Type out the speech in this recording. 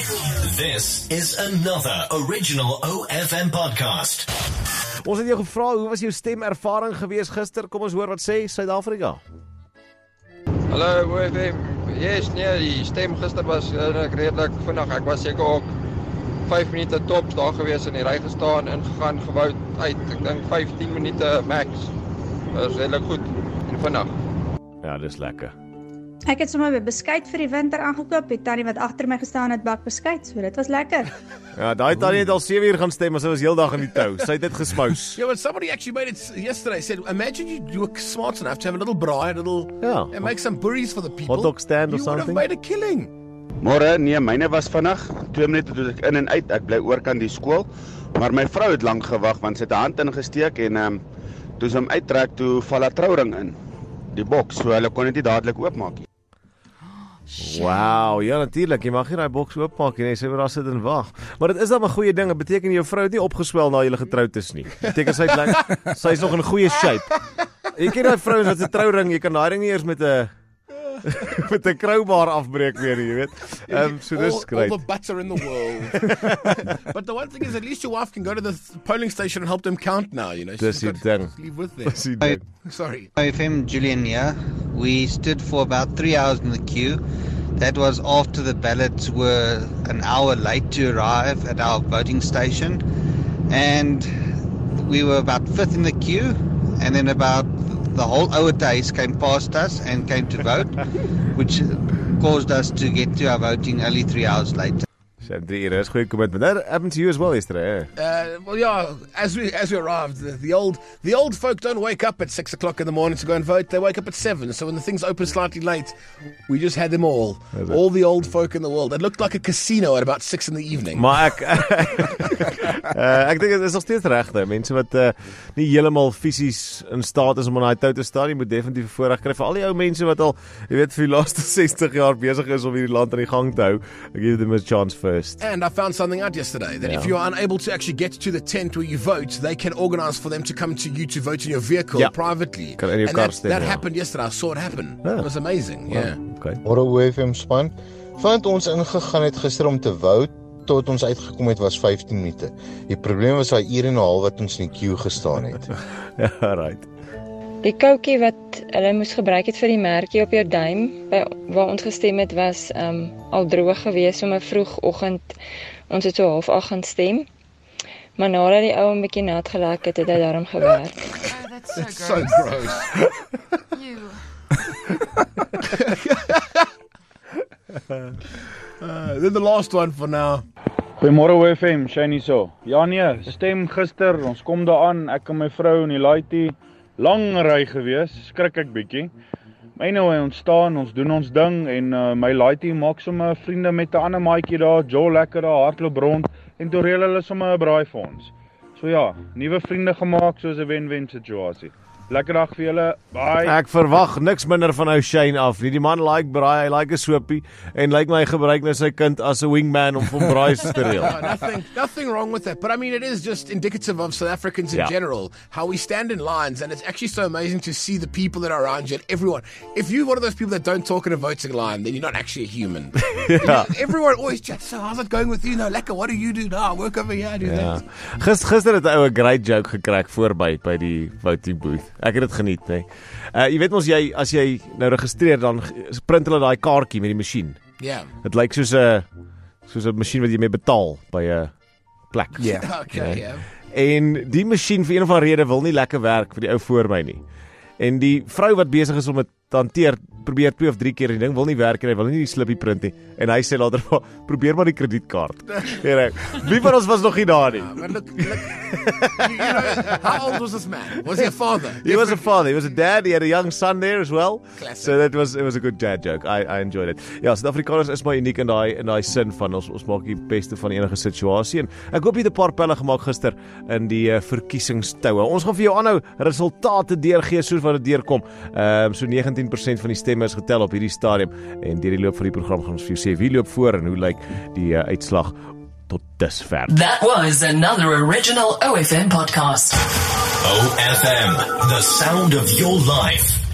This is another original OFM podcast. Ons het jou gevra, hoe was jou stemervaring gewees gister? Kom ons hoor wat sê Suid-Afrika. Hallo OFM. Yes, nee, die stem gister was redelik vinnig. Ek was seker ook 5 minute tops daar gewees in die ry gestaan, ingegaan, gewou uit. Ek dink 15 minute max. Dat is redelik goed en vinnig. Ja, dis lekker. Ek het sommer beskuit vir die winter aangekoop. Die tannie wat agter my gestaan het bak beskuit, so dit was lekker. Ja, daai tannie het al 7 uur gaan stem, maar sy was heeldag in die tou. Sy het dit gesmous. Yeah, but somebody actually made it yesterday. Said, imagine you were smart enough to have a little braai, and make some burries for the people. Hot dog stand or you would have something. made a killing. Môre, nee, myne was vinnig. 2 minute toe ek in en uit. Ek bly oorkant die skool, maar my vrou het lank gewag want sy het 'n hand ingesteek en toe sy hom uittrek, toe val 'n trouring in die boks, so hulle kon dit nie dadelik oopmaak nie. Wow, ja natuurlik, jy mag nie daai boks oopmaak nie, sy moet daar sit en wag. Maar dit is dan 'n goeie ding, dit beteken jou vrou het nie opgeswel na julle getroud is nie. Dit beteken sy is nog in goeie shape. Jy ken daai vrouens wat se trouring, jy kan daai ding nie eers met 'n met 'n crowbar afbreek weer, jy weet. So dis great. All the butter in the world. But the one thing is, at least your wife can go to the polling station and help them count now, you know. Dis die ding. Leave with them. Dis die ding. Sorry. OFM Julian here. We stood for about 3 hours in the queue. That was after the ballots were an hour late to arrive at our voting station. And we were about 5th in the queue. And then about the whole Ouatais came past us and came to vote, which caused us to get to our voting only 3 hours later. 3 ure is goeie commitment. That happened to you as well yesterday, Well, yeah. As we arrived, the old folk don't wake up at 6 o'clock in the morning to go and vote. They wake up at 7. So when the things open slightly late, we just had them all the old folk in the world. It looked like a casino at about 6 in the evening. Maar ek dink dit is nog steeds regte. Mense wat nie heeltemal fisies in staat is om aan daai tou te staan, jy moet definitief voorreg kry vir al die ou mense wat al, jy weet, vir die laaste 60 jaar besig is om hierdie land aan die gang te hou. Ek give them a chance first. And I found something out yesterday, that if you are unable to actually get to the tent where you vote, they can organise for them to come to you to vote in your vehicle privately. Kan in jou and kar that, stem, that ja. happened yesterday. I saw it happen. Ja. It was amazing, yeah. Okay. Môre OFM span. Want ons ingegaan het gister om te vote, tot ons uitgekom het was 15 minute. Die probleem was daai uur en 'n half wat ons in die queue gestaan het. Ja, right. Die koutjie wat hulle moes gebruik het vir die merkie op jou duim, waar ons gestem het, was al droog gewees om 'n vroegoggend. Ons het so 7:30 gaan stem. Maar nadat die ou 'n bietjie nat gelek het, het hy daarom gewerk. Oh, that's It's so so gross. gross. Then the last one for now. Goeiemôre OFM, Shani so. Ja nee, stem gister, ons kom daar aan, ek en my vrou in die laaitie, lang ry gewees, skrik ek bietjie. Maar anyway, ons staan, ons doen ons ding en my laaitie maak sommer vriende met 'n ander maatjie daar, Joel lekker daar, hardloop rond en toe reël hulle sommer 'n braai vir ons. So ja, nuwe vriende gemaak, soos 'n wen-wen situasie. Lekker dag vir julle. Bye. Ek verwag niks minder van ou Shane af nie. Die man like braai, hy like 'n soapie en like my gebruik nou sy kind as 'n wingman om vir braai te reël. Nothing wrong with that. But I mean, it is just indicative of South Africans in general, how we stand in lines, and it's actually so amazing to see the people that are around you and everyone. If you're one of those people that don't talk in a voting line, then you're not actually a human. Everyone always chats, so how's it going with you? No, lekker, what do you do? No, work over here, do that. Gister het 'n ou 'n great joke gekry voorby by die voting booth. Ek het dit geniet, nee. Jy weet mos as jy nou registreer, dan print hulle daai kaartjie met die masjien. Ja. Dit lyk soos 'n masjien wat jy mee betaal by 'n plek. Ja. Okay, ja. En die masjien vir een of ander rede wil nie lekker werk vir die ou voor my nie. En die vrou wat besig is om dit te hanteer, probeer 2 of 3 keer die ding wil nie werk en hy wil nie die slippie print nie. En hy sê later, probeer maar die kredietkaart. Wie van ons was nog nie daar nie? But look, you know, how old was this man? Was he a father? He was a father. He was a dad. He had a young son there as well. Classic. So it was a good dad joke. I enjoyed it. Ja, Suid-Afrikaners is maar uniek in daai sin van ons maak die beste van enige situasie. En ek hoop jy het 'n paar pelle gemaak gister in die verkiesingstoue. Ons gaan vir jou aanhou resultate deurgee soos wat dit deurkom. So 19% van die stemme is getel op hierdie stadium en deur die loop van die program gaan ons vir jou sê wie loop voor en hoe lyk die uitslag tot dusver. That was another original OFM podcast. OFM, the sound of your life.